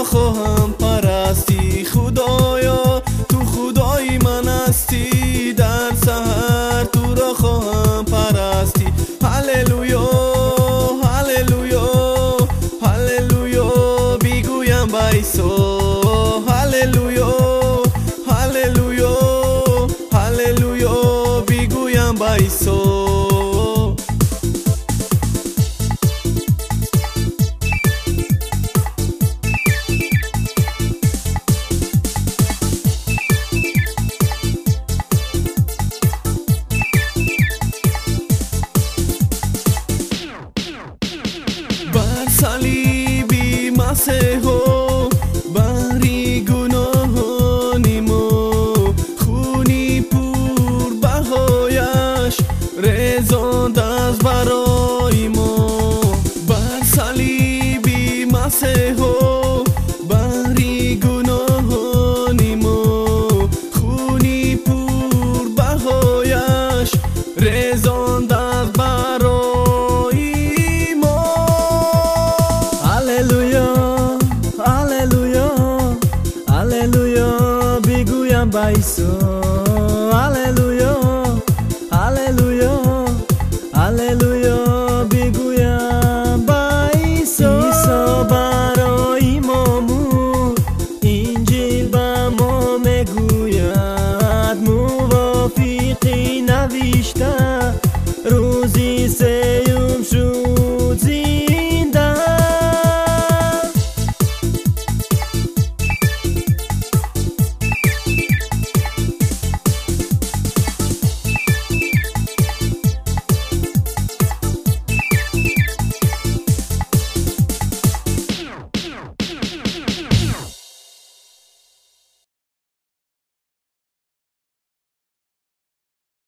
را خواهم پرستی. خدایا تو خدای من هستی، در سحر تو را خواهم پرستی. هللویا هللویا هللویا بگویم به عیسی. هللویا هللویا هللویا بگویم به عیسی. بر صلیبی مسیحا بری گناهان ما، خونی پر بهایش ریزاند از برای ما. بر صلیبی مسیحا بری گناهان ما، خونی پر بهایش ریزاند